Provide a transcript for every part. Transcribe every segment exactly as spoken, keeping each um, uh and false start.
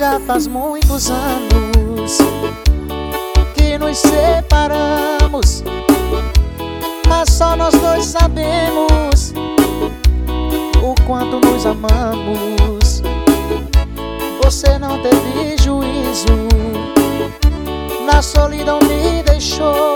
Já faz muitos anos que nos separamos, mas só nós dois sabemos o quanto nos amamos. Você não teve juízo, na solidão me deixou,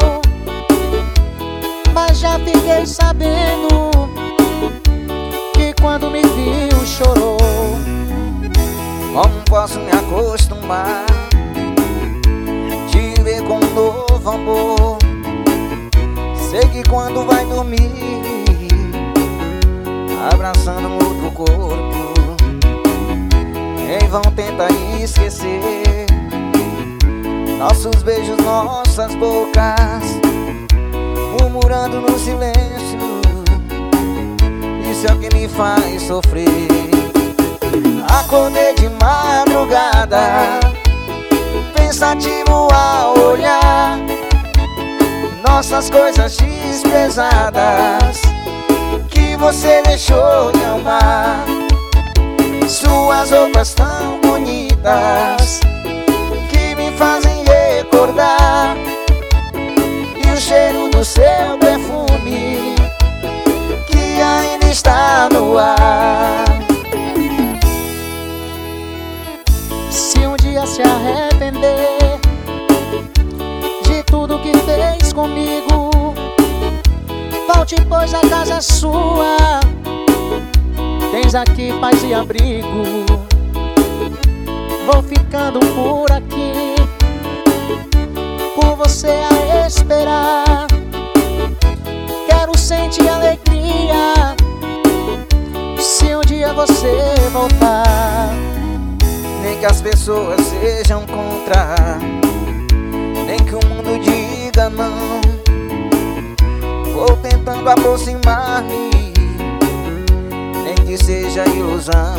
mas já fiquei sabendo que quando me viu chorou. Como posso me acostumar, te ver com um novo amor? Sei que quando vai dormir, abraçando um outro corpo, em vão tenta esquecer nossos beijos, nossas bocas, murmurando no silêncio. Isso é o que me faz sofrer. Acordei de madrugada, pensativo ao olhar nossas coisas desprezadas que você deixou de amar. Suas roupas tão bonitas que me fazem recordar, e o cheiro do seu perfume que ainda está no ar. Se um dia se arrepender de tudo que fez comigo, volte, pois a casa é sua. Tens aqui paz e abrigo. Vou ficando por aqui, por você a esperar. Quero sentir alegria se um dia você voltar. Nem que as pessoas sejam contra, nem que o mundo diga não, vou tentando aproximar-me, nem que seja ilusão.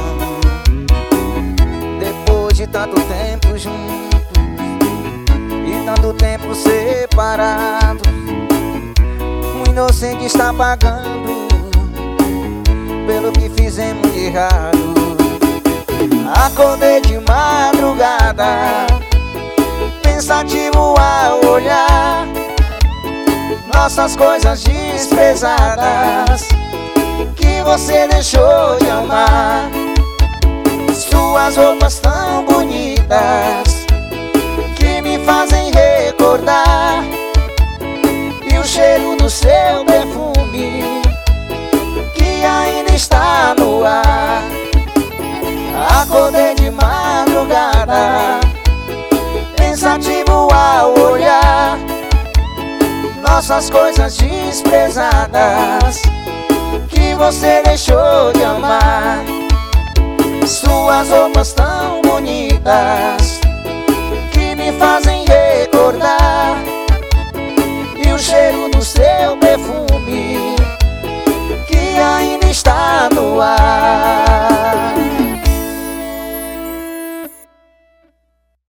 Depois de tanto tempo juntos e tanto tempo separados, o inocente está pagando pelo que fizemos de errado. Acordei de madrugada, pensativo ao olhar nossas coisas desprezadas que você deixou de amar. Suas roupas tão bonitas que me fazem recordar, e o cheiro do seu perfume que ainda está no ar. Acordei de madrugada, pensativo ao olhar nossas coisas desprezadas que você deixou de amar. Suas roupas tão bonitas que me fazem recordar, e o cheiro do seu perfume que ainda está no ar.